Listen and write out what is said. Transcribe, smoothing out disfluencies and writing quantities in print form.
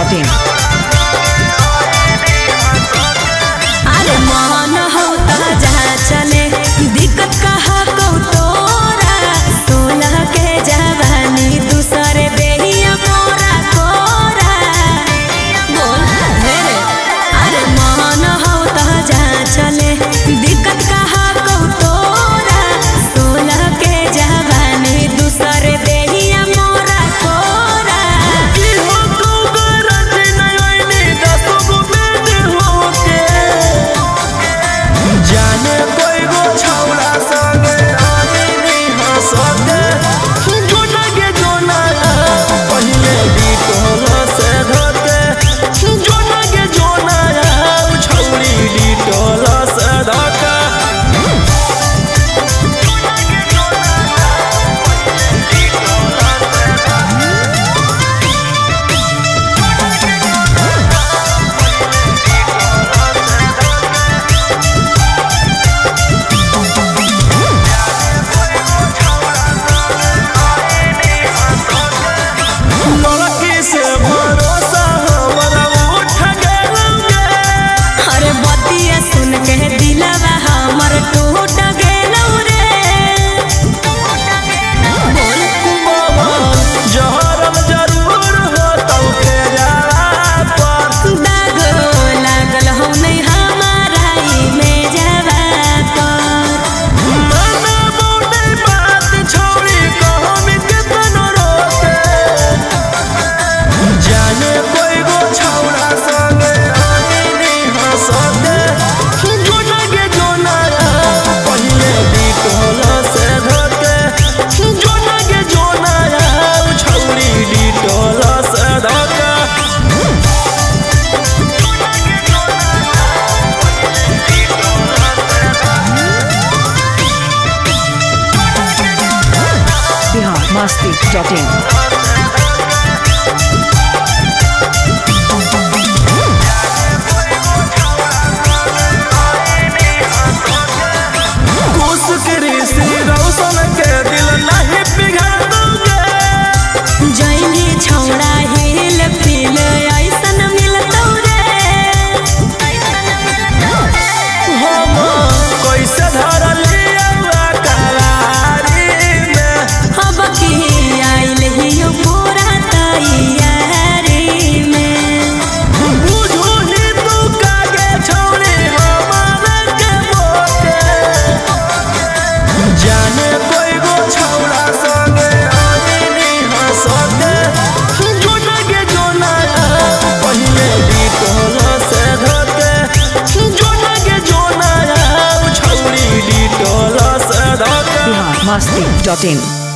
masti.in. अरे मान होता जहाँ चले दिक्कत कहा को तोरा सोलह के जवानी दूसरे बेहिया मोरा कोरा बोल मेरे। अरे मान होता जहाँ चले दिक्कत कहा को तोरा सोलह के जवानी दूसरे बेहिया मोरा कोरा की हो तू गरज नयनी दसो गो बेटे होके जाने कोई गो छौड़ा संगे आनी हंसते जोना के जोना पहिले डिटोल से धोते जोना के जोना छौड़ी डिटोल से धोते लड़की से भरोसा हमरा उठ गेलौगे अरे बतिया सुन के दिलवा हमर टूट गेलौ रे बोल बाबा जहरम जरूर होतौ फेरा पर दाग लागल हो नहीं हमारा ई में जावा पर मना बोले बात छोड़ी कहम कितनो रोते जाने कोई गो छौड़ा संगे आनी हंसते जोना के जोना पहिले डिटोल से धोते जोना के जोना छौड़ी डिटोल से धोते Bihar masti.in. कुछ कृषि रौशन के दिल नहीं पिघल दोगे जइनी छौड़ा हिल फिल ऐसन मिलतौ रे हम कैसे धर लिया करारी में अब की आइल हियो पूरा तैयारी में बुझू ही तू कागे छोड़ी हमारे के मोके जाने कोई गो छौड़ा संगे आनी हंसते जोना के जोना पहिले डिटोल से धोते जोना के जोना छौड़ी डिटोल से धोते Bihar masti.in.